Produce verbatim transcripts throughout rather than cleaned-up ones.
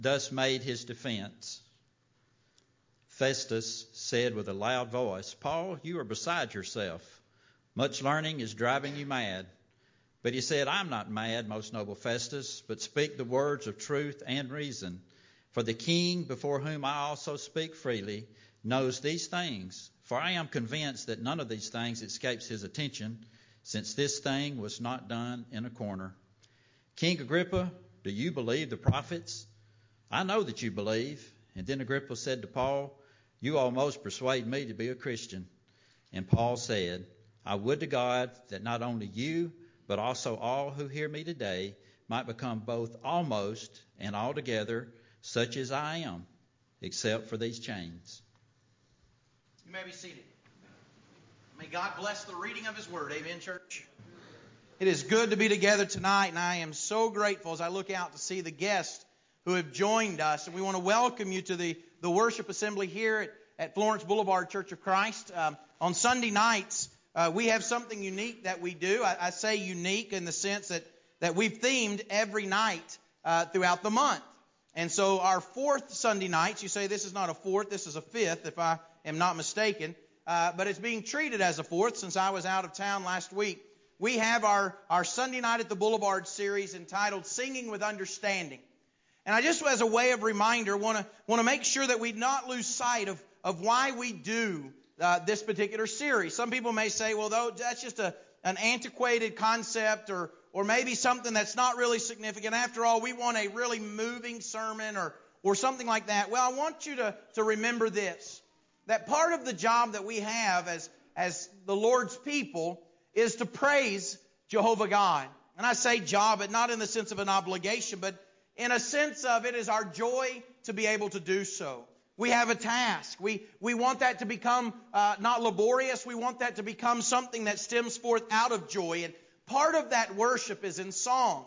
thus made his defense. Festus said with a loud voice, "Paul, you are beside yourself. Much learning is driving you mad." But he said, "I'm not mad, most noble Festus, but speak the words of truth and reason. For the king, before whom I also speak freely, knows these things. For I am convinced that none of these things escapes his attention, since this thing was not done in a corner. King Agrippa, do you believe the prophets? I know that you believe." And then Agrippa said to Paul, "You almost persuade me to be a Christian." And Paul said, "I would to God that not only you, but also all who hear me today might become both almost and altogether such as I am, except for these chains." You may be seated. May God bless the reading of His Word. Amen, church. It is good to be together tonight, and I am so grateful as I look out to see the guests who have joined us. And we want to welcome you to the, the worship assembly here at, at Florence Boulevard Church of Christ. Um, on Sunday nights, uh, we have something unique that we do. I, I say unique in the sense that, that we've themed every night uh, throughout the month. And so our fourth Sunday nights, you say this is not a fourth, this is a fifth, if I am not mistaken. Uh, but it's being treated as a fourth since I was out of town last week. We have our, our Sunday Night at the Boulevard series entitled Singing with Understanding. And I just, as a way of reminder, want to want to make sure that we not lose sight of, of why we do uh, this particular series. Some people may say, well, though, that's just a an antiquated concept, or or maybe something that's not really significant. After all, we want a really moving sermon or or something like that. Well, I want you to, to remember this, that part of the job that we have as, as the Lord's people is to praise Jehovah God. And I say job, but not in the sense of an obligation, but in a sense of it is our joy to be able to do so. We have a task. We we want that to become uh, not laborious. We want that to become something that stems forth out of joy. And part of that worship is in song.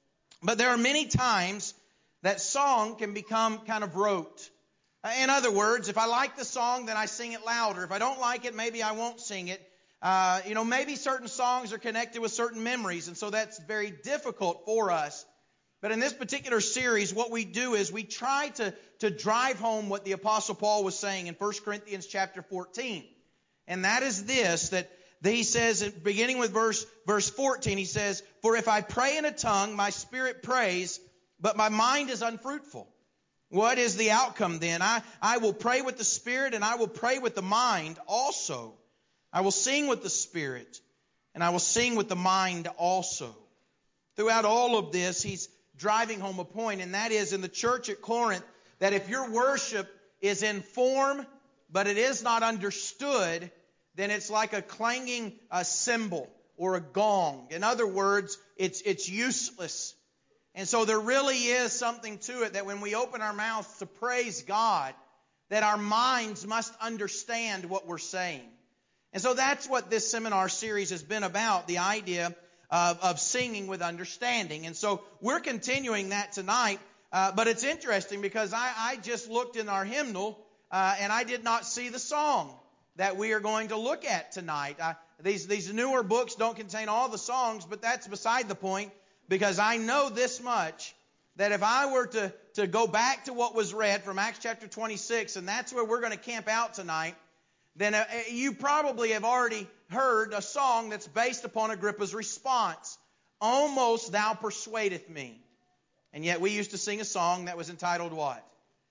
But there are many times that song can become kind of rote. In other words, if I like the song, then I sing it louder. If I don't like it, maybe I won't sing it. Uh, you know, maybe certain songs are connected with certain memories, and so that's very difficult for us. But in this particular series, what we do is we try to, to drive home what the Apostle Paul was saying in First Corinthians chapter fourteen. And that is this, that he says, beginning with verse, verse fourteen, he says, "For if I pray in a tongue, my spirit prays, but my mind is unfruitful. What is the outcome then? I, I will pray with the spirit, and I will pray with the mind also. I will sing with the spirit, and I will sing with the mind also." Throughout all of this, he's driving home a point, and that is in the church at Corinth, that if your worship is in form, but it is not understood, then it's like a clanging uh, cymbal or a gong. In other words, it's it's useless. And so there really is something to it that when we open our mouths to praise God, that our minds must understand what we're saying. And so that's what this seminar series has been about, the idea Of, of singing with understanding. And so we're continuing that tonight. Uh, but it's interesting because I, I just looked in our hymnal uh, and I did not see the song that we are going to look at tonight. I, these, these newer books don't contain all the songs, but that's beside the point, because I know this much, that if I were to, to go back to what was read from Acts chapter twenty-six, and that's where we're going to camp out tonight, then uh, you probably have already heard a song that's based upon Agrippa's response. "Almost thou persuadeth me." And yet we used to sing a song that was entitled what?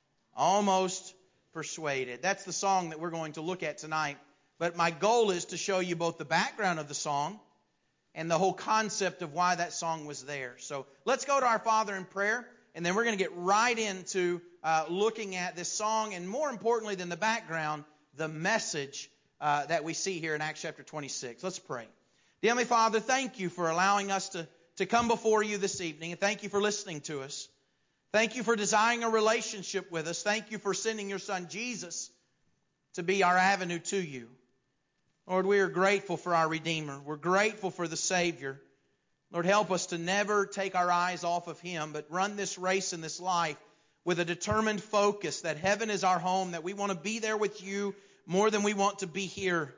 "Almost Persuaded." That's the song that we're going to look at tonight. But my goal is to show you both the background of the song and the whole concept of why that song was there. So let's go to our Father in prayer, and then we're going to get right into uh, looking at this song, and more importantly than the background, the message uh, that we see here in Acts chapter twenty-six. Let's pray. Dear Heavenly Father, thank you for allowing us to, to come before you this evening, and thank you for listening to us. Thank you for desiring a relationship with us. Thank you for sending your Son Jesus to be our avenue to you. Lord, we are grateful for our Redeemer. We're grateful for the Savior. Lord, help us to never take our eyes off of Him, but run this race in this life with a determined focus that heaven is our home, that we want to be there with you more than we want to be here.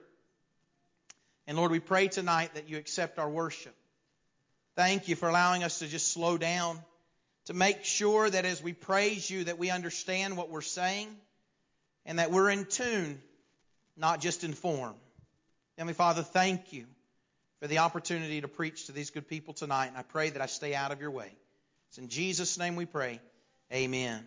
And Lord, we pray tonight that you accept our worship. Thank you for allowing us to just slow down, to make sure that as we praise you that we understand what we're saying and that we're in tune, not just in form. Heavenly Father, thank you for the opportunity to preach to these good people tonight, and I pray that I stay out of your way. It's in Jesus' name we pray. Amen.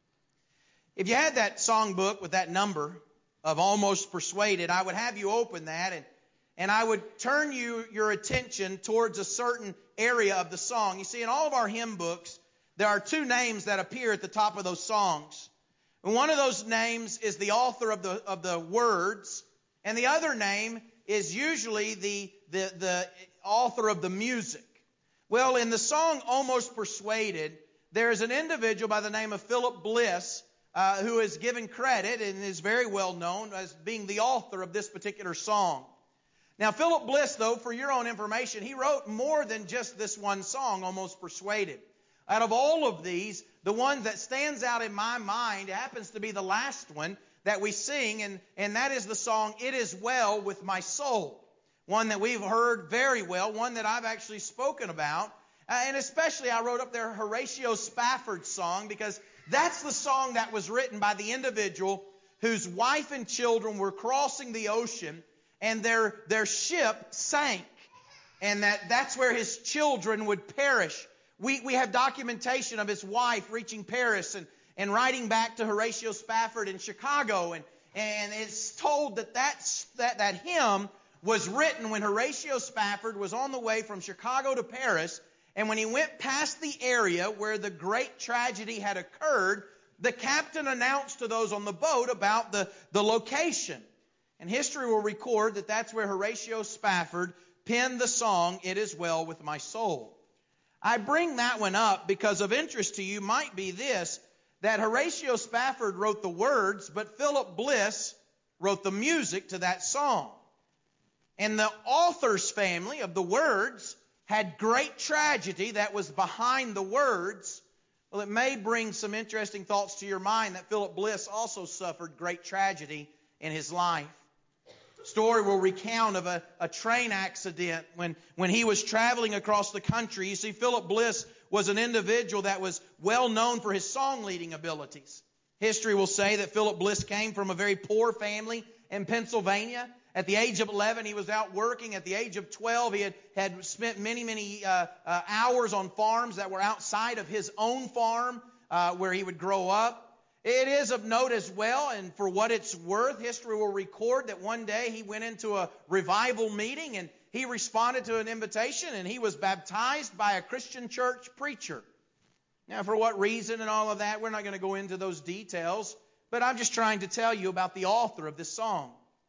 If you had that songbook with that number of Almost Persuaded, I would have you open that, and, and I would turn you your attention towards a certain area of the song. You see, in all of our hymn books, there are two names that appear at the top of those songs. And one of those names is the author of the of the words, and the other name is usually the, the, the author of the music. Well, in the song Almost Persuaded, there is an individual by the name of Philip Bliss uh, who is given credit and is very well known as being the author of this particular song. Now, Philip Bliss, though, for your own information, he wrote more than just this one song, Almost Persuaded. Out of all of these, the one that stands out in my mind happens to be the last one that we sing, and, and that is the song, It Is Well With My Soul. One that we've heard very well, one that I've actually spoken about. Uh, and especially I wrote up there Horatio Spafford's song, because that's the song that was written by the individual whose wife and children were crossing the ocean, and their, their ship sank. And that, that's where his children would perish. We, we have documentation of his wife reaching Paris and and writing back to Horatio Spafford in Chicago. And, and it's told that, that's, that that hymn was written when Horatio Spafford was on the way from Chicago to Paris. And when he went past the area where the great tragedy had occurred, the captain announced to those on the boat about the, the location. And history will record that that's where Horatio Spafford penned the song, It Is Well With My Soul. I bring that one up because of interest to you might be this, that Horatio Spafford wrote the words, but Philip Bliss wrote the music to that song. And the author's family of the words had great tragedy that was behind the words. Well, it may bring some interesting thoughts to your mind that Philip Bliss also suffered great tragedy in his life. Story will recount of a, a train accident when, when he was traveling across the country. You see, Philip Bliss was an individual that was well known for his song leading abilities. History will say that Philip Bliss came from a very poor family in Pennsylvania. At the age of eleven, he was out working. At the age of twelve, he had, had spent many, many uh, uh, hours on farms that were outside of his own farm uh, where he would grow up. It is of note as well, and for what it's worth, history will record that one day he went into a revival meeting and he responded to an invitation and he was baptized by a Christian church preacher. Now, for what reason and all of that, we're not going to go into those details, but I'm just trying to tell you about the author of this song.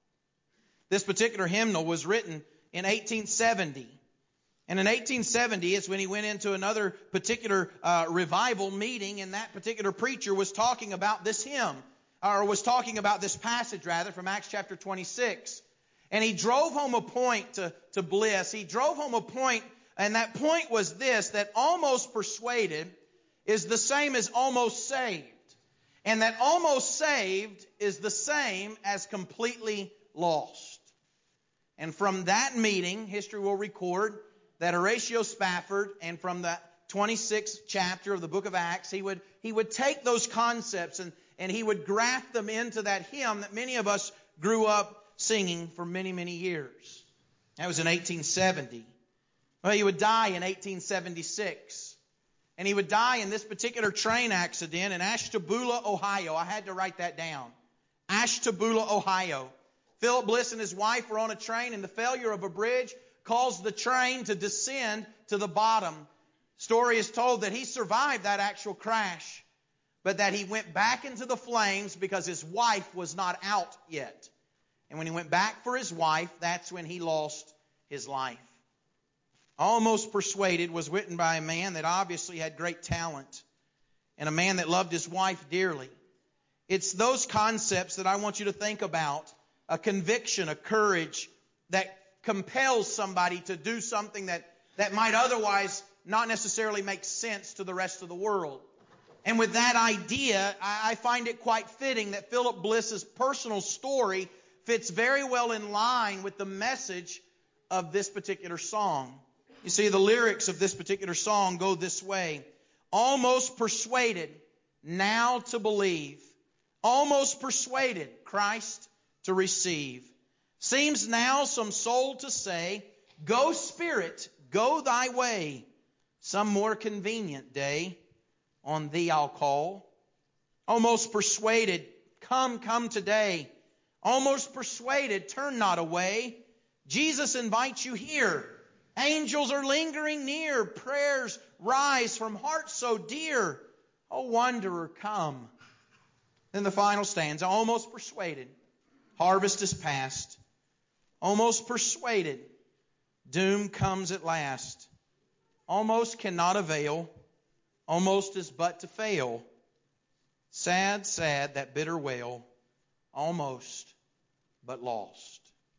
This particular hymnal was written in eighteen seventy. And in eighteen seventy is when he went into another particular uh, revival meeting, and that particular preacher was talking about this hymn, or was talking about this passage, rather, from Acts chapter twenty-six. And he drove home a point to, to Bliss. He drove home a point, and that point was this, that almost persuaded is the same as almost saved. And that almost saved is the same as completely lost. And from that meeting, history will record that Horatio Spafford, and from the twenty-sixth chapter of the book of Acts, he would he would take those concepts and, and he would graft them into that hymn that many of us grew up singing for many, many years. That was in eighteen seventy. Well, he would die in eighteen seventy-six. And he would die in this particular train accident in Ashtabula, Ohio. I had to write that down. Ashtabula, Ohio. Philip Bliss and his wife were on a train, and the failure of a bridge caused the train to descend to the bottom. Story is told that he survived that actual crash, but that he went back into the flames because his wife was not out yet. And when he went back for his wife, that's when he lost his life. Almost Persuaded was written by a man that obviously had great talent and a man that loved his wife dearly. It's those concepts that I want you to think about. A conviction, a courage that compels somebody to do something that, that might otherwise not necessarily make sense to the rest of the world. And with that idea, I, I find it quite fitting that Philip Bliss's personal story fits very well in line with the message of this particular song. You see, the lyrics of this particular song go this way. almost persuaded now to believe, almost persuaded Christ to receive. Seems now some soul to say, go Spirit, go thy way. Some more convenient day on thee I'll call. Almost persuaded, come, come today. Almost persuaded, turn not away. Jesus invites you here. Angels are lingering near. Prayers rise from hearts so dear. O wanderer, come. Then the final stanza, almost persuaded. Harvest is past. Almost persuaded. Doom comes at last. Almost cannot avail. Almost is but to fail. Sad, sad, that bitter wail. Almost, but lost.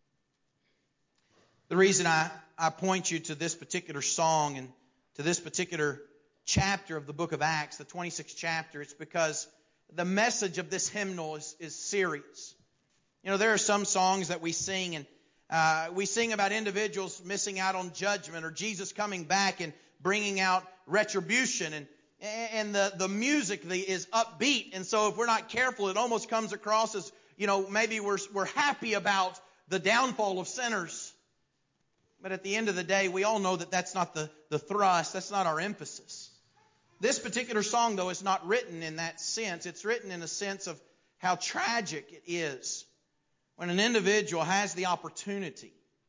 The reason I, I point you to this particular song and to this particular chapter of the book of Acts, the twenty-sixth chapter, it's because the message of this hymnal is, is serious. You know, there are some songs that we sing, and uh, we sing about individuals missing out on judgment or Jesus coming back and bringing out retribution, and and the, the music is upbeat, and so if we're not careful, it almost comes across as, you know, maybe we're we're happy about the downfall of sinners. But at the end of the day, we all know that that's not the, the thrust, that's not our emphasis. This particular song, though, is not written in that sense. It's written in a sense of how tragic it is when an individual has the opportunity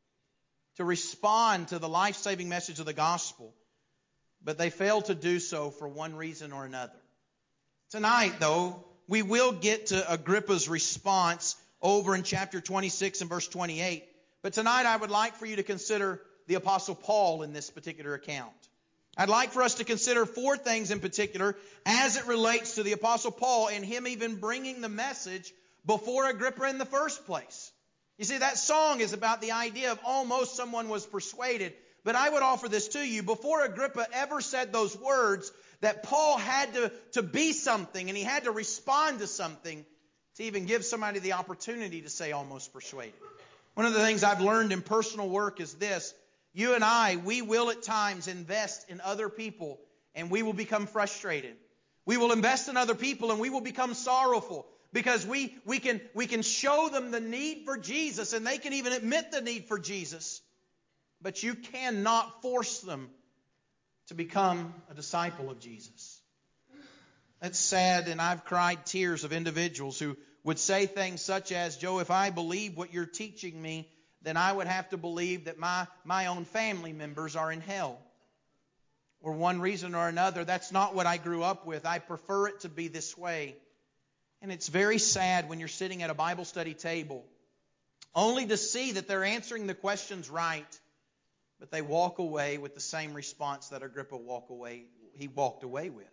to respond to the life-saving message of the gospel, but they fail to do so for one reason or another. Tonight, though, we will get to Agrippa's response over in chapter twenty-six and verse twenty-eight. But tonight I would like for you to consider the Apostle Paul in this particular account. I'd like for us to consider four things in particular as it relates to the Apostle Paul and him even bringing the message before Agrippa in the first place. You see, that song is about the idea of almost someone was persuaded. But I would offer this to you. Before Agrippa ever said those words, that Paul had to, to be something and he had to respond to something to even give somebody the opportunity to say almost persuaded. One of the things I've learned in personal work is this. You and I, we will at times invest in other people and we will become frustrated. We will invest in other people and we will become sorrowful because we, we, can, we can show them the need for Jesus and they can even admit the need for Jesus. But you cannot force them to become a disciple of Jesus. That's sad, and I've cried tears of individuals who would say things such as, Joe, if I believe what you're teaching me, then I would have to believe that my, my own family members are in hell. For one reason or another, that's not what I grew up with. I prefer it to be this way. And it's very sad when you're sitting at a Bible study table, only to see that they're answering the questions right, but they walk away with the same response that Agrippa walk away, he walked away with.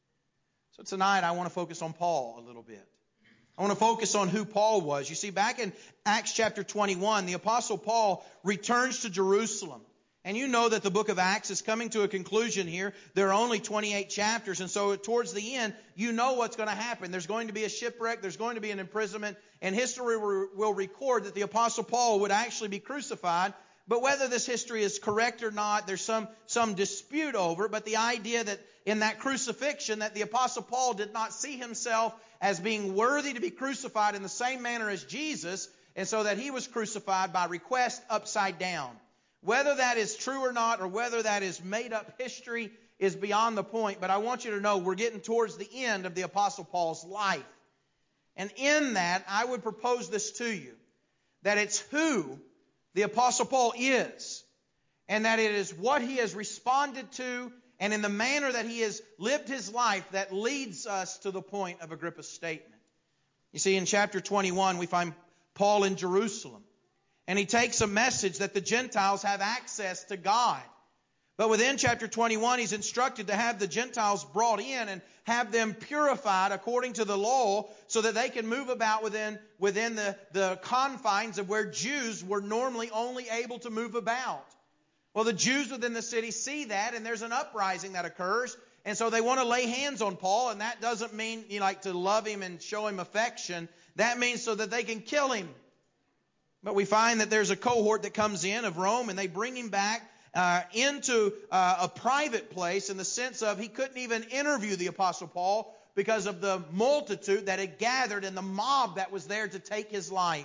So tonight I want to focus on Paul a little bit. I want to focus on who Paul was. You see, back in Acts chapter twenty-one, the Apostle Paul returns to Jerusalem. And you know that the book of Acts is coming to a conclusion here. There are only twenty-eight chapters. And so towards the end, you know what's going to happen. There's going to be a shipwreck. There's going to be an imprisonment. And history will record that the Apostle Paul would actually be crucified. But whether this history is correct or not, there's some, some dispute over it. But the idea that in that crucifixion, that the Apostle Paul did not see himself as being worthy to be crucified in the same manner as Jesus, and so that he was crucified by request upside down. Whether that is true or not, or whether that is made up history, is beyond the point. But I want you to know we're getting towards the end of the Apostle Paul's life. And in that, I would propose this to you, that it's who the Apostle Paul is, and that it is what he has responded to and in the manner that he has lived his life that leads us to the point of Agrippa's statement. You see, in chapter twenty-one, we find Paul in Jerusalem, and he takes a message that the Gentiles have access to God. But within chapter twenty-one, he's instructed to have the Gentiles brought in and have them purified according to the law so that they can move about within, within the, the confines of where Jews were normally only able to move about. Well, the Jews within the city see that, and there's an uprising that occurs, and so they want to lay hands on Paul, and that doesn't mean you like to love him and show him affection. That means so that they can kill him. But we find that there's a cohort that comes in of Rome, and they bring him back, uh, into uh, a private place in the sense of he couldn't even interview the Apostle Paul because of the multitude that had gathered and the mob that was there to take his life.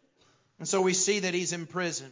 And so we see that he's in prison.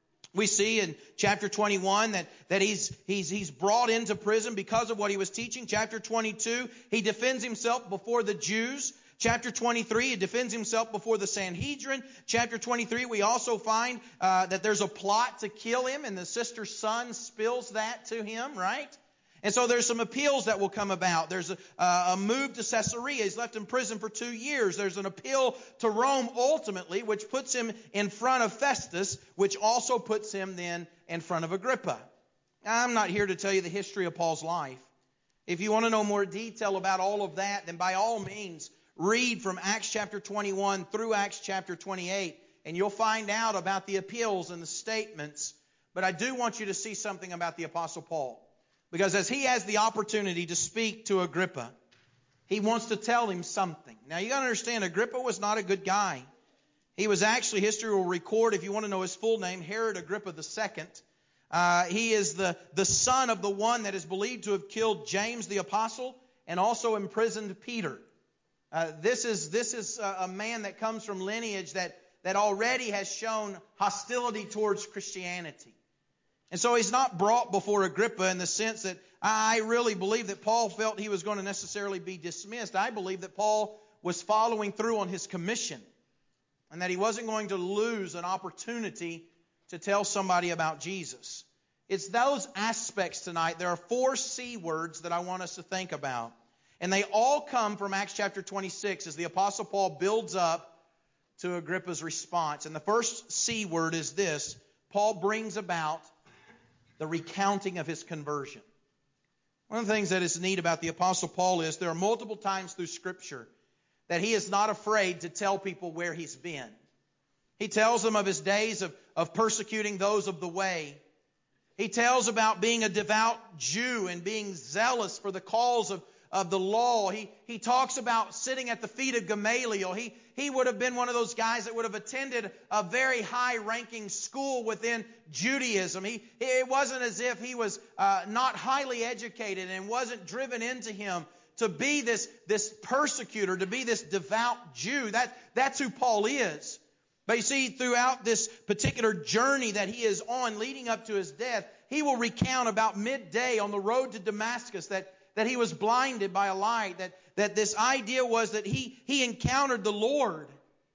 We see in chapter twenty-one that, that he's, he's, he's brought into prison because of what he was teaching. Chapter twenty-two, he defends himself before the Jews. Chapter twenty-three, he defends himself before the Sanhedrin. Chapter twenty-three, we also find uh, that there's a plot to kill him, and the sister's son spills that to him, right? And so there's some appeals that will come about. There's a, uh, a move to Caesarea. He's left in prison for two years. There's an appeal to Rome ultimately, which puts him in front of Festus, which also puts him then in front of Agrippa. I'm not here to tell you the history of Paul's life. If you want to know more detail about all of that, then by all means, read from Acts chapter twenty-one through Acts chapter twenty-eight, and you'll find out about the appeals and the statements. But I do want you to see something about the Apostle Paul. Because as he has the opportunity to speak to Agrippa, he wants to tell him something. Now you got to understand, Agrippa was not a good guy. He was actually, history will record, if you want to know his full name, Herod Agrippa the Second. Uh, he is the, the son of the one that is believed to have killed James the Apostle and also imprisoned Peter. Uh, this is this is a, a man that comes from lineage that, that already has shown hostility towards Christianity. And so he's not brought before Agrippa in the sense that I really believe that Paul felt he was going to necessarily be dismissed. I believe that Paul was following through on his commission and that he wasn't going to lose an opportunity to tell somebody about Jesus. It's those aspects tonight. There are four C words that I want us to think about. And they all come from Acts chapter twenty-six as the Apostle Paul builds up to Agrippa's response. And the first C word is this: Paul brings about the recounting of his conversion. One of the things that is neat about the Apostle Paul is there are multiple times through Scripture that he is not afraid to tell people where he's been. He tells them of his days of, of persecuting those of the way. He tells about being a devout Jew and being zealous for the cause of, of the law. He, he talks about sitting at the feet of Gamaliel. He, he would have been one of those guys that would have attended a very high-ranking school within Judaism. He, it wasn't as if he was uh, not highly educated and wasn't driven into him to be this, this persecutor, to be this devout Jew. That, that's who Paul is. But you see, throughout this particular journey that he is on leading up to his death, he will recount about midday on the road to Damascus that that he was blinded by a light, that, that this idea was that he, he encountered the Lord,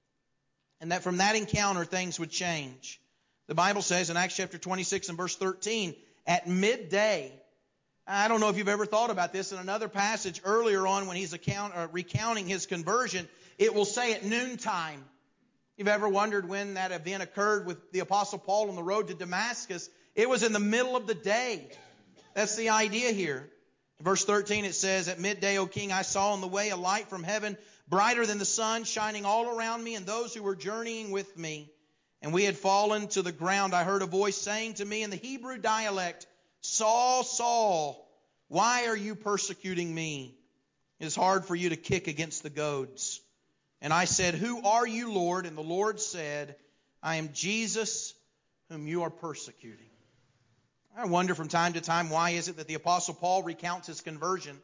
and that from that encounter things would change. The Bible says in Acts chapter twenty-six and verse thirteen, at midday, I don't know if you've ever thought about this, in another passage earlier on when he's account, uh, recounting his conversion, it will say at noontime. You've ever wondered when that event occurred with the Apostle Paul on the road to Damascus? It was in the middle of the day. That's the idea here. Verse thirteen, it says, at midday, O king, I saw on the way a light from heaven, brighter than the sun, shining all around me and those who were journeying with me. And we had fallen to the ground. I heard a voice saying to me in the Hebrew dialect, Saul, Saul, why are you persecuting me? It is hard for you to kick against the goads. And I said, who are you, Lord? And the Lord said, I am Jesus whom you are persecuting. I wonder from time to time, why is it that the Apostle Paul recounts his conversion?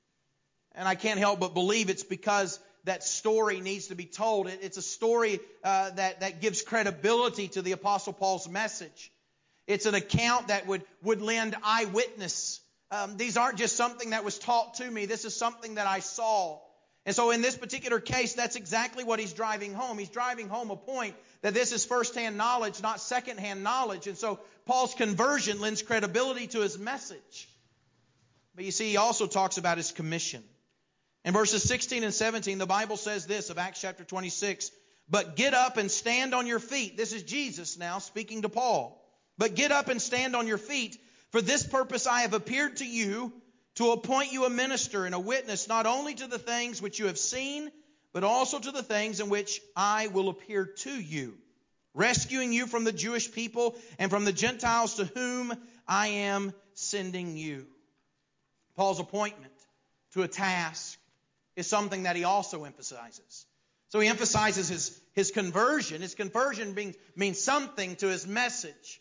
And I can't help but believe it's because that story needs to be told. It's a story uh, that, that gives credibility to the Apostle Paul's message. It's an account that would, would lend eyewitness. Um, these aren't just something that was taught to me. This is something that I saw. And so in this particular case, that's exactly what he's driving home. He's driving home a point that this is first-hand knowledge, not second-hand knowledge. And so Paul's conversion lends credibility to his message. But you see, he also talks about his commission. In verses sixteen and seventeen, the Bible says this of Acts chapter twenty-six, but get up and stand on your feet. This is Jesus now speaking to Paul. But get up and stand on your feet. For this purpose I have appeared to you, to appoint you a minister and a witness, not only to the things which you have seen, but also to the things in which I will appear to you, rescuing you from the Jewish people and from the Gentiles to whom I am sending you. Paul's appointment to a task is something that he also emphasizes. So he emphasizes his, his conversion. His conversion means, means something to his message.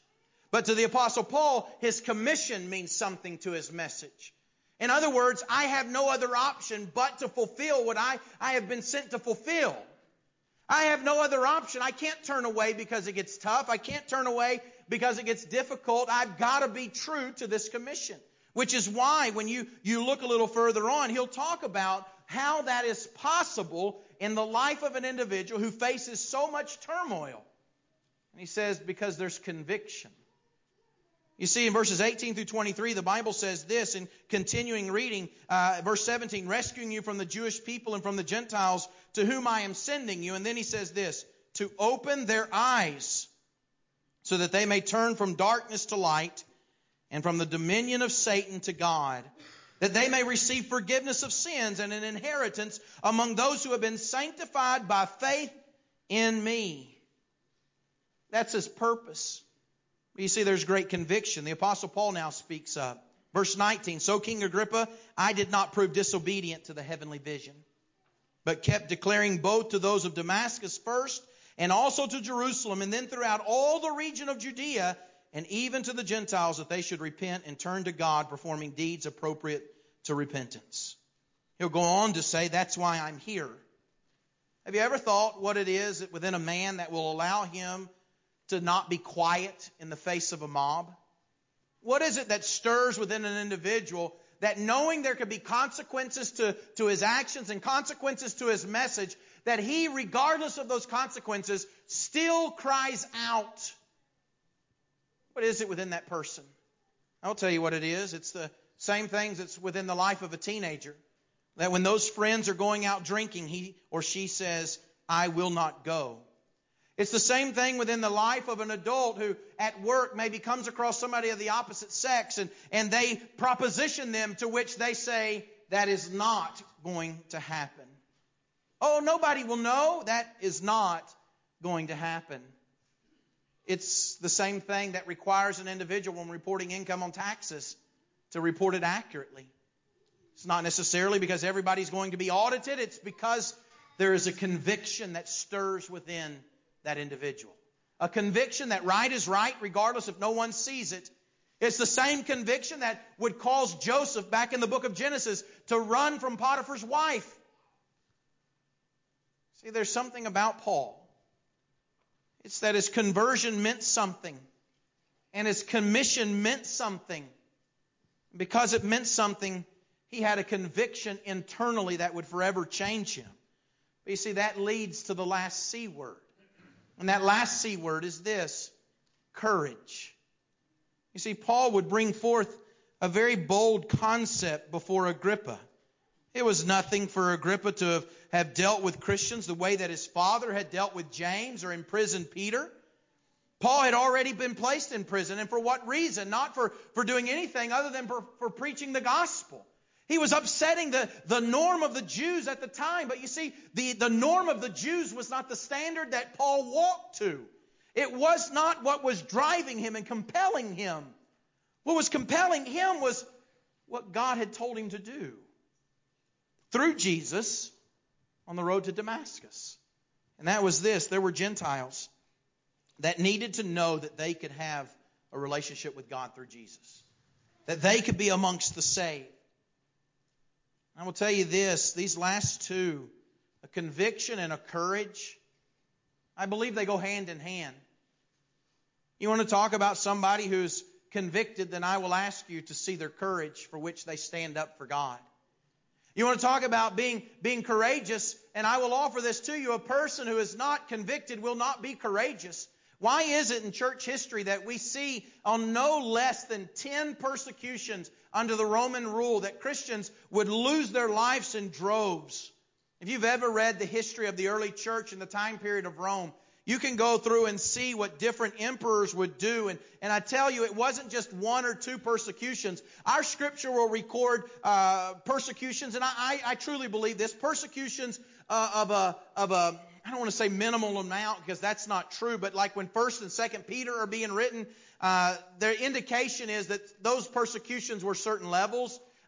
But to the Apostle Paul, his commission means something to his message. In other words, I have no other option but to fulfill what I, I have been sent to fulfill. I have no other option. I can't turn away because it gets tough. I can't turn away because it gets difficult. I've got to be true to this commission. Which is why when you, you look a little further on, he'll talk about how that is possible in the life of an individual who faces so much turmoil. And he says, because there's conviction. You see, in verses eighteen through twenty-three, the Bible says this, in continuing reading, uh, verse seventeen, rescuing you from the Jewish people and from the Gentiles to whom I am sending you. And then he says this, to open their eyes so that they may turn from darkness to light and from the dominion of Satan to God, that they may receive forgiveness of sins and an inheritance among those who have been sanctified by faith in me. That's his purpose. You see, there's great conviction. The Apostle Paul now speaks up. Verse nineteen, so King Agrippa, I did not prove disobedient to the heavenly vision, but kept declaring both to those of Damascus first and also to Jerusalem, and then throughout all the region of Judea, and even to the Gentiles, that they should repent and turn to God, performing deeds appropriate to repentance. He'll go on to say, that's why I'm here. Have you ever thought what it is within a man that will allow him to not be quiet in the face of a mob? What is it that stirs within an individual that, knowing there could be consequences to, to his actions and consequences to his message, that he, regardless of those consequences, still cries out? What is it within that person? I'll tell you what it is. It's the same things that's within the life of a teenager. That when those friends are going out drinking, he or she says, I will not go. It's the same thing within the life of an adult who at work maybe comes across somebody of the opposite sex and, and they proposition them, to which they say, that is not going to happen. Oh, nobody will know. That is not going to happen. It's the same thing that requires an individual when reporting income on taxes to report it accurately. It's not necessarily because everybody's going to be audited. It's because there is a conviction that stirs within that individual. A conviction that right is right regardless if no one sees it. It's the same conviction that would cause Joseph back in the book of Genesis to run from Potiphar's wife. See, there's something about Paul. It's that his conversion meant something. And his commission meant something. Because it meant something, he had a conviction internally that would forever change him. But you see, that leads to the last C word. And that last C word is this, courage. You see, Paul would bring forth a very bold concept before Agrippa. It was nothing for Agrippa to have, have dealt with Christians the way that his father had dealt with James or imprisoned Peter. Paul had already been placed in prison. And for what reason? Not for, for doing anything other than for, for preaching the gospel. He was upsetting the, the norm of the Jews at the time. But you see, the, the norm of the Jews was not the standard that Paul walked to. It was not what was driving him and compelling him. What was compelling him was what God had told him to do through Jesus on the road to Damascus. And that was this. There were Gentiles that needed to know that they could have a relationship with God through Jesus. That they could be amongst the saved. I will tell you this, these last two, a conviction and a courage, I believe they go hand in hand. You want to talk about somebody who's convicted, then I will ask you to see their courage for which they stand up for God. You want to talk about being, being courageous, and I will offer this to you. A person who is not convicted will not be courageous. Why is it in church history that we see on no less than ten persecutions under the Roman rule that Christians would lose their lives in droves? If you've ever read the history of the early church in the time period of Rome, you can go through and see what different emperors would do. And, and I tell you, it wasn't just one or two persecutions. Our scripture will record uh, persecutions, and I, I, I truly believe this, persecutions uh, of a of a I don't want to say minimal amount because that's not true, but like when First and Second Peter are being written, uh, their indication is that those persecutions were certain levels.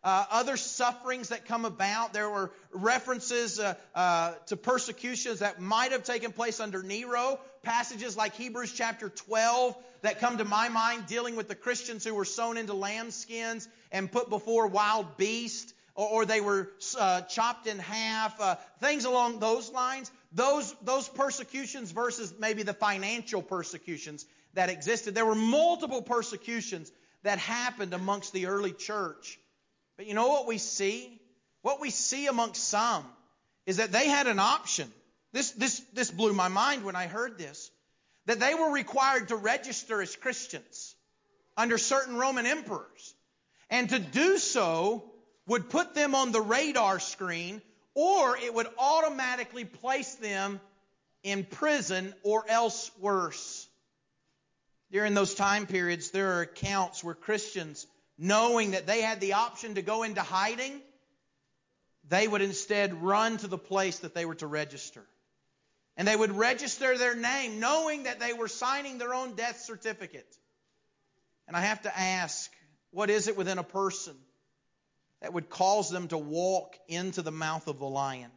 uh, other sufferings that come about. There were references uh, uh, to persecutions that might have taken place under Nero. Passages like Hebrews chapter twelve that come to my mind dealing with the Christians who were sewn into lambskins and put before wild beasts, or, or they were uh, chopped in half, uh, things along those lines. Those, those persecutions versus maybe the financial persecutions that existed. There were multiple persecutions that happened amongst the early church. But you know what we see? What we see amongst some is that they had an option. This, this, this blew my mind when I heard this. That they were required to register as Christians under certain Roman emperors. And to do so would put them on the radar screen, or it would automatically place them in prison or else worse. During those time periods, there are accounts where Christians, knowing that they had the option to go into hiding, they would instead run to the place that they were to register. And they would register their name, knowing that they were signing their own death certificate. And I have to ask, what is it within a person that would cause them to walk into the mouth of the lion?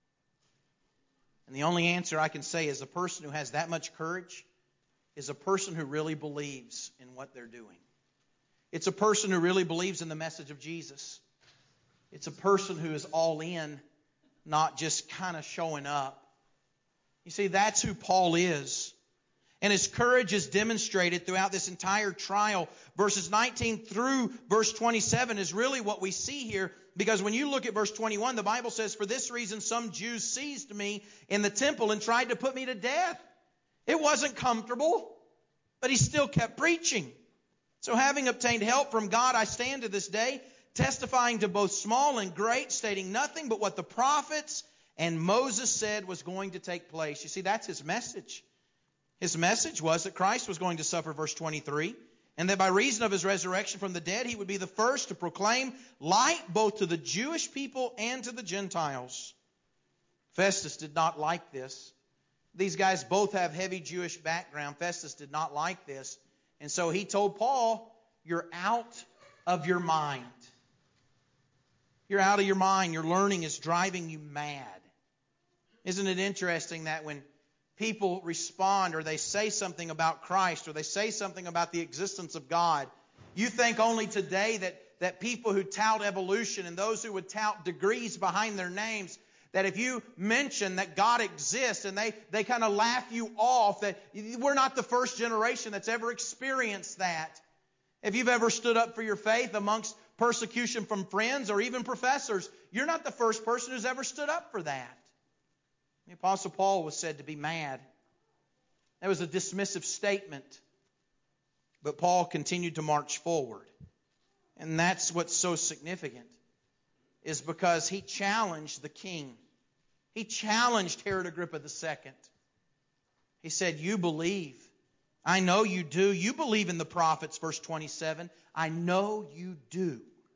And the only answer I can say is a person who has that much courage is a person who really believes in what they're doing. It's a person who really believes in the message of Jesus. It's a person who is all in, not just kind of showing up. You see, that's who Paul is. And his courage is demonstrated throughout this entire trial. Verses nineteen through verse twenty-seven is really what we see here. Because when you look at verse twenty-one, the Bible says, "For this reason some Jews seized me in the temple and tried to put me to death." It wasn't comfortable, but he still kept preaching. "So having obtained help from God, I stand to this day, testifying to both small and great, stating nothing but what the prophets and Moses said was going to take place." You see, that's his message. His message was that Christ was going to suffer, verse twenty-three, and that by reason of his resurrection from the dead, he would be the first to proclaim light both to the Jewish people and to the Gentiles. Festus did not like this. These guys both have heavy Jewish background. Festus did not like this. And so he told Paul, "You're out of your mind. You're out of your mind. Your learning is driving you mad." Isn't it interesting that when people respond or they say something about Christ or they say something about the existence of God, you think only today that, that people who tout evolution and those who would tout degrees behind their names, that if you mention that God exists and they, they kind of laugh you off, that we're not the first generation that's ever experienced that. If you've ever stood up for your faith amongst persecution from friends or even professors, you're not the first person who's ever stood up for that. The Apostle Paul was said to be mad. That was a dismissive statement. But Paul continued to march forward. And that's what's so significant, is because he challenged the king. He challenged Herod Agrippa the Second. He said, "You believe. I know you do. You believe in the prophets," verse twenty-seven. "I know you do."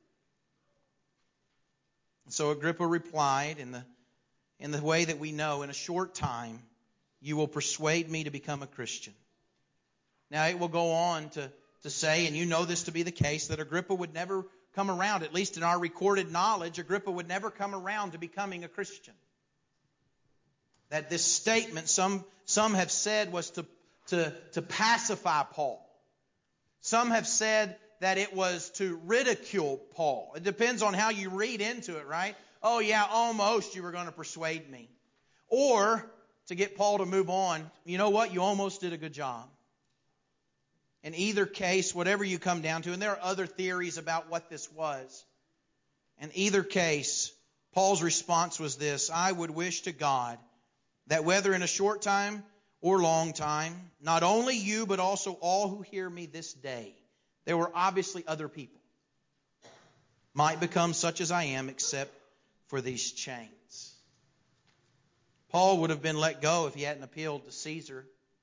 And so Agrippa replied in the in the way that we know, "In a short time, you will persuade me to become a Christian." Now, it will go on to, to say, and you know this to be the case, that Agrippa would never come around, at least in our recorded knowledge, Agrippa would never come around to becoming a Christian. That this statement, some, some have said, was to, to, to pacify Paul. Some have said that it was to ridicule Paul. It depends on how you read into it, right? "Oh yeah, almost you were going to persuade me." Or to get Paul to move on, "You know what? You almost did a good job." In either case, whatever you come down to, and there are other theories about what this was. In either case, Paul's response was this: "I would wish to God that whether in a short time or long time, not only you but also all who hear me this day," there were obviously other people, "might become such as I am, except for these chains." Paul would have been let go if he hadn't appealed to Caesar.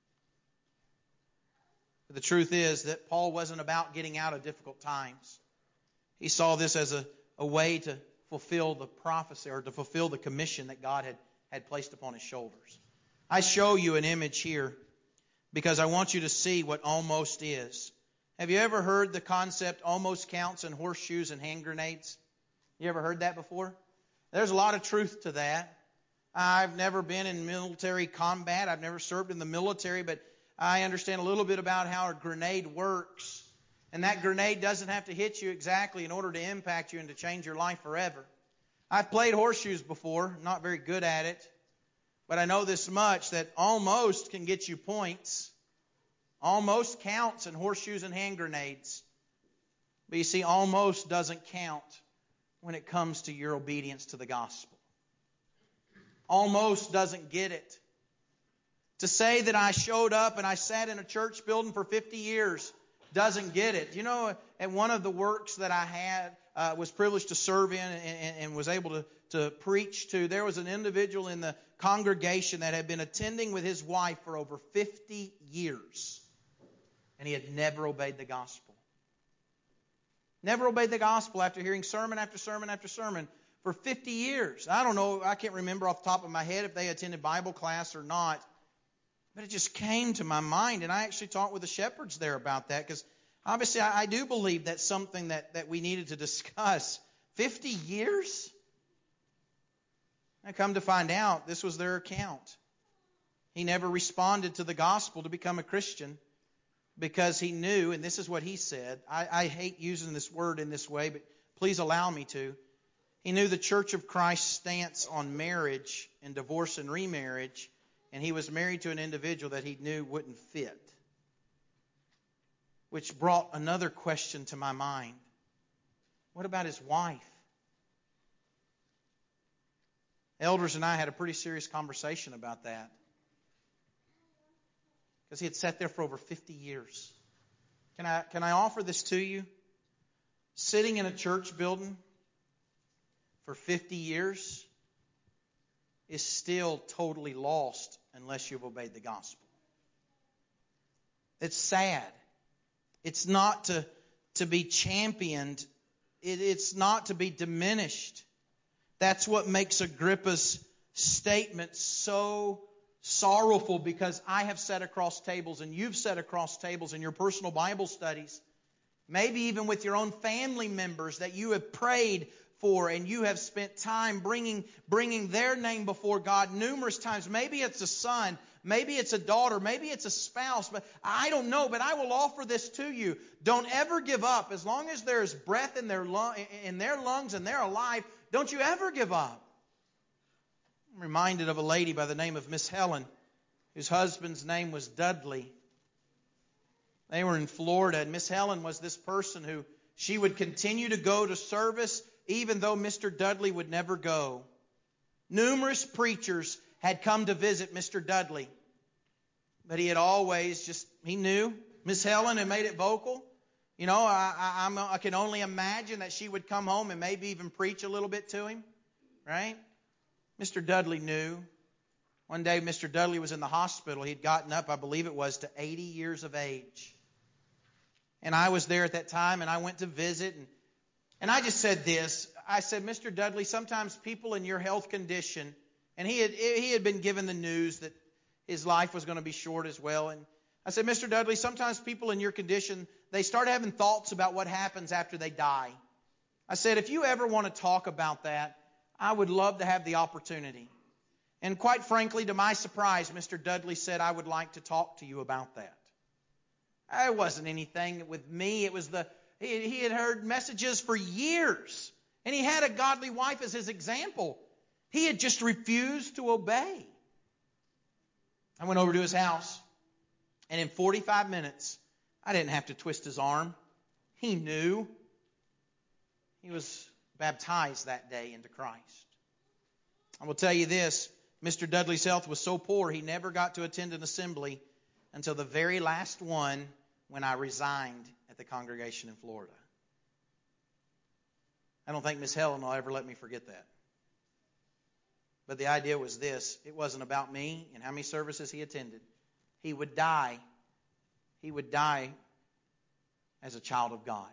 But the truth is that Paul wasn't about getting out of difficult times. He saw this as a, a way to fulfill the prophecy or to fulfill the commission that God had, had placed upon his shoulders. I show you an image here because I want you to see what almost is. Have you ever heard the concept almost counts in horseshoes and hand grenades? You ever heard that before? There's a lot of truth to that. I've never been in military combat. I've never served in the military, but I understand a little bit about how a grenade works. And that grenade doesn't have to hit you exactly in order to impact you and to change your life forever. I've played horseshoes before, not very good at it. But I know this much, that almost can get you points. Almost counts in horseshoes and hand grenades. But you see, almost doesn't count when it comes to your obedience to the gospel. Almost doesn't get it. To say that I showed up and I sat in a church building for fifty years doesn't get it. You know, at one of the works that I had, uh, was privileged to serve in and, and, and was able to, to preach to, there was an individual in the congregation that had been attending with his wife for over fifty years. And he had never obeyed the gospel. Never obeyed the gospel after hearing sermon after sermon after sermon for fifty years. I don't know, I can't remember off the top of my head if they attended Bible class or not. But it just came to my mind, and I actually talked with the shepherds there about that, because obviously I, I do believe that's something that, that we needed to discuss. fifty years? I come to find out this was their account. He never responded to the gospel to become a Christian because he knew, and this is what he said. I, I hate using this word in this way, but please allow me to. He knew the Church of Christ's stance on marriage and divorce and remarriage, and he was married to an individual that he knew wouldn't fit. Which brought another question to my mind. What about his wife? Elders and I had a pretty serious conversation about that. Because he had sat there for over fifty years. Can I, can I offer this to you? Sitting in a church building for fifty years is still totally lost unless you've obeyed the gospel. It's sad. It's not to, to be championed. It, it's not to be diminished. That's what makes Agrippa's statement so sorrowful, because I have sat across tables and you've sat across tables in your personal Bible studies, maybe even with your own family members that you have prayed for, and you have spent time bringing, bringing their name before God numerous times. Maybe it's a son, maybe it's a daughter, maybe it's a spouse, but I don't know. But I will offer this to you. Don't ever give up. As long as there is breath in their, lung, in their lungs and they're alive, don't you ever give up. I'm reminded of a lady by the name of Miss Helen, whose husband's name was Dudley. They were in Florida, and Miss Helen was this person who she would continue to go to service even though Mister Dudley would never go. Numerous preachers had come to visit Mister Dudley, but he had always just, he knew. Miss Helen had made it vocal. You know, I, I, I'm, I can only imagine that she would come home and maybe even preach a little bit to him, right? Mister Dudley knew. One day Mister Dudley was in the hospital. He'd gotten up, I believe it was, to eighty years of age. And I was there at that time, and I went to visit, and, and I just said this. I said, Mister Dudley, sometimes people in your health condition, and he had, he had been given the news that his life was going to be short as well. And I said, Mister Dudley, sometimes people in your condition, they start having thoughts about what happens after they die. I said, if you ever want to talk about that, I would love to have the opportunity. And quite frankly, to my surprise, Mister Dudley said, I would like to talk to you about that. It wasn't anything with me. It was the, he, he had heard messages for years. And he had a godly wife as his example. He had just refused to obey. I went over to his house. And in forty-five minutes, I didn't have to twist his arm. He knew. He was baptized that day into Christ. I will tell you this. Mister Dudley's health was so poor, he never got to attend an assembly until the very last one, when I resigned at the congregation in Florida. I don't think Miss Helen will ever let me forget that. But the idea was this. It wasn't about me and how many services he attended. He would die. He would die as a child of God.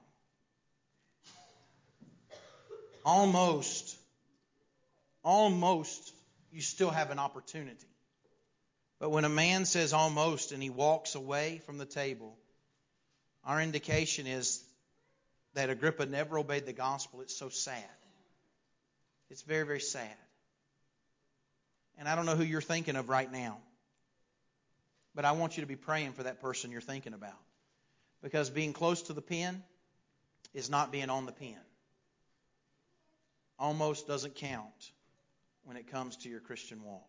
Almost, almost, you still have an opportunity. But when a man says almost and he walks away from the table, our indication is that Agrippa never obeyed the gospel. It's so sad. It's very, very sad. And I don't know who you're thinking of right now, but I want you to be praying for that person you're thinking about. Because being close to the pen is not being on the pen. Almost doesn't count when it comes to your Christian walk.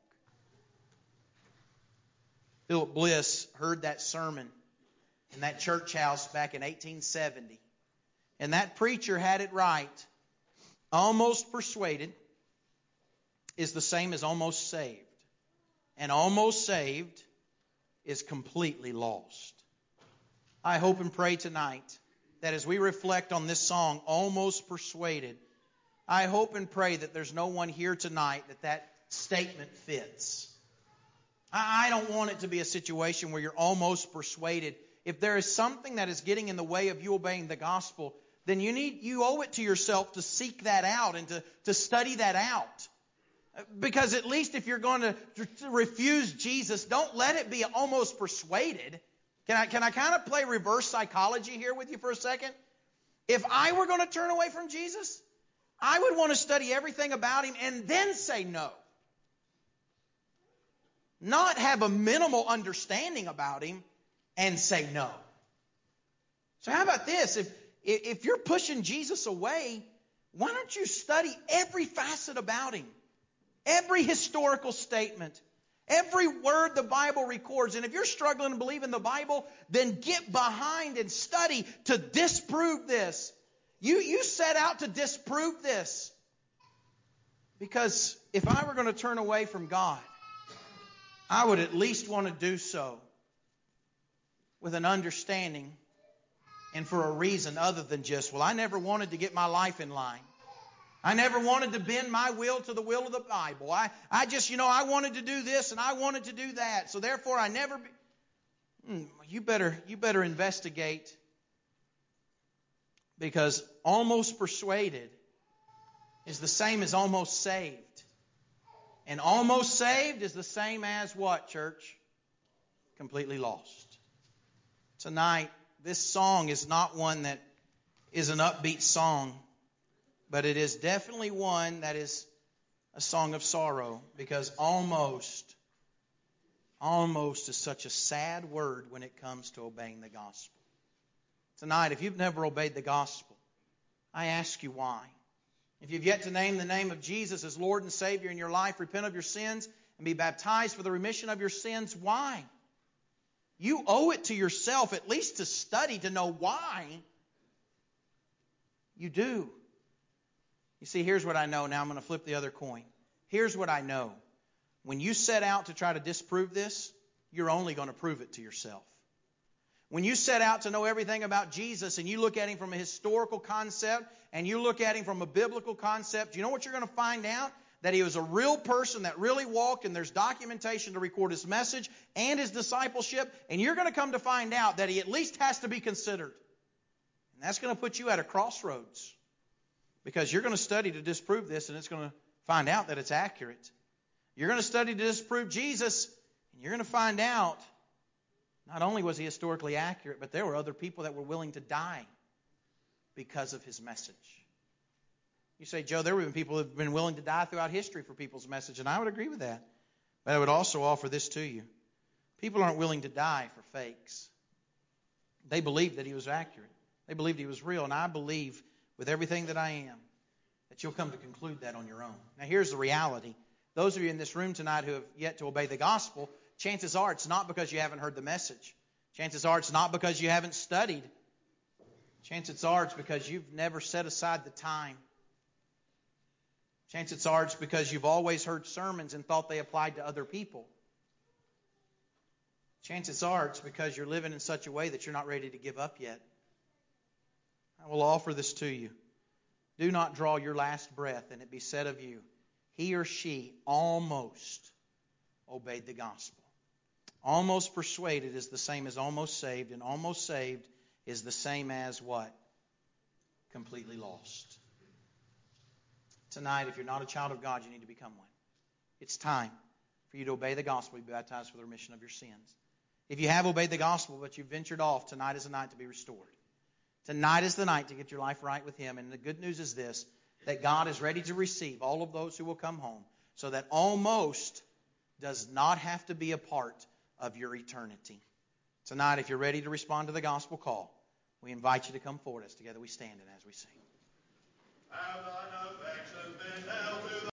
Philip Bliss heard that sermon in that church house back in eighteen seventy. And that preacher had it right. Almost persuaded is the same as almost saved. And almost saved is completely lost. I hope and pray tonight that as we reflect on this song, Almost Persuaded, I hope and pray that there's no one here tonight that that statement fits. I don't want it to be a situation where you're almost persuaded. If there is something that is getting in the way of you obeying the gospel, then you need you owe it to yourself to seek that out and to, to study that out. Because at least if you're going to, to refuse Jesus, don't let it be almost persuaded. Can I, can I kind of play reverse psychology here with you for a second? If I were going to turn away from Jesus, I would want to study everything about Him and then say no. Not have a minimal understanding about Him and say no. So how about this? If, if you're pushing Jesus away, why don't you study every facet about Him? Every historical statement. Every word the Bible records. And if you're struggling to believe in the Bible, then get behind and study to disprove this. You, you set out to disprove this. Because if I were going to turn away from God, I would at least want to do so with an understanding and for a reason other than just, well, I never wanted to get my life in line. I never wanted to bend my will to the will of the Bible. I, I just, you know, I wanted to do this and I wanted to do that. So therefore I never... Be... Hmm, you better, you better investigate. Because almost persuaded is the same as almost saved. And almost saved is the same as what, church? Completely lost. Tonight, this song is not one that is an upbeat song, but it is definitely one that is a song of sorrow, because almost, almost is such a sad word when it comes to obeying the gospel. Tonight, if you've never obeyed the gospel, I ask you why. If you've yet to name the name of Jesus as Lord and Savior in your life, repent of your sins, and be baptized for the remission of your sins, why? You owe it to yourself at least to study to know why you do. You see, here's what I know. Now I'm going to flip the other coin. Here's what I know. When you set out to try to disprove this, you're only going to prove it to yourself. When you set out to know everything about Jesus and you look at Him from a historical concept and you look at Him from a biblical concept, you know what you're going to find out? That He was a real person that really walked, and there's documentation to record His message and His discipleship, and you're going to come to find out that He at least has to be considered. And that's going to put you at a crossroads, because you're going to study to disprove this, and it's going to find out that it's accurate. You're going to study to disprove Jesus, and you're going to find out not only was He historically accurate, but there were other people that were willing to die because of His message. You say, Joe, there have been people who have been willing to die throughout history for people's message, and I would agree with that. But I would also offer this to you. People aren't willing to die for fakes. They believed that He was accurate. They believed He was real, and I believe with everything that I am that you'll come to conclude that on your own. Now here's the reality. Those of you in this room tonight who have yet to obey the gospel, chances are it's not because you haven't heard the message. Chances are it's not because you haven't studied. Chances are it's because you've never set aside the time. Chances are it's because you've always heard sermons and thought they applied to other people. Chances are it's because you're living in such a way that you're not ready to give up yet. I will offer this to you. Do not draw your last breath and it be said of you, he or she almost obeyed the gospel. Almost persuaded is the same as almost saved, and almost saved is the same as what? Completely lost. Tonight, if you're not a child of God, you need to become one. It's time for you to obey the gospel and be baptized for the remission of your sins. If you have obeyed the gospel but you've ventured off, tonight is the night to be restored. Tonight is the night to get your life right with Him. And the good news is this. that God is ready to receive all of those who will come home, so that almost does not have to be a part of your eternity. Tonight, if you're ready to respond to the gospel call, we invite you to come forward as together we stand and as we sing.